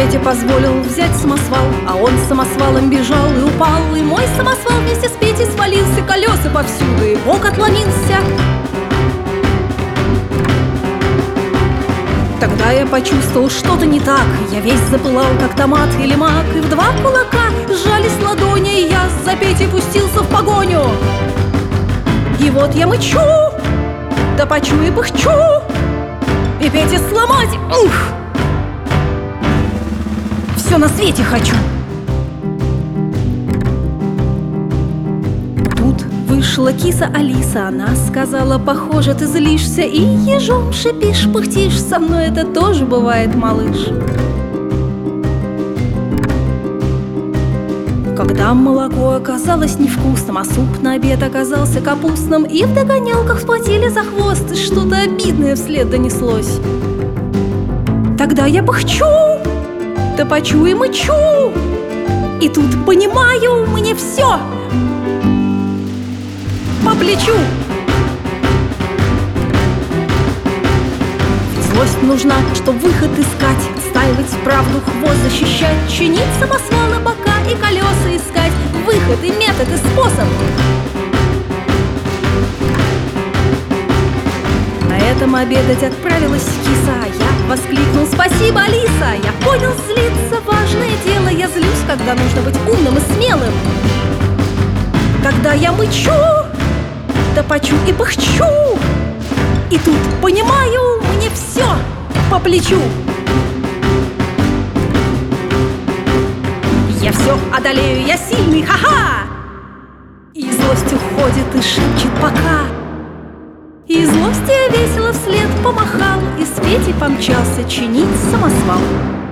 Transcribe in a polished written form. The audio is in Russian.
Пете позволил взять самосвал, а он с самосвалом бежал и упал. И мой самосвал вместе с Петей свалился, колеса повсюду, и бок отломился. Тогда я почувствовал что-то не так. Я весь запылал, как томат или мак, и в 2 кулака сжались ладони, и я за Петей пустился в погоню. И вот я мычу, да почу и пыхчу, и Пете сломать, все на свете хочу. Тут вышла киса Алиса. Она сказала: похоже, ты злишься и ежом шипишь, пыхтишь. Со мной это тоже бывает, малыш. Когда молоко оказалось невкусным, а суп на обед оказался капустным, и в догонялках схватили за хвост, и что-то обидное вслед донеслось. Тогда я пыхчу, да почу и мычу, и тут понимаю, мне все по плечу. Злость нужна, чтоб выход искать, отстаивать правду, хвост защищать, чинить самосвалы, бока и колеса искать, выход и метод и способ. На этом обедать отправилась киса. Я воскликнул: спасибо, Алиса! Я понял, злиться важное дело. Я злюсь, когда нужно быть умным и смелым. Тогда я мычу, да почу и пыхчу, и тут понимаю, мне все по плечу. Я все одолею, я сильный, ха-ха! И злость уходит и шепчет пока. И злости я весело вслед помахал, и с Петей помчался чинить самосвал.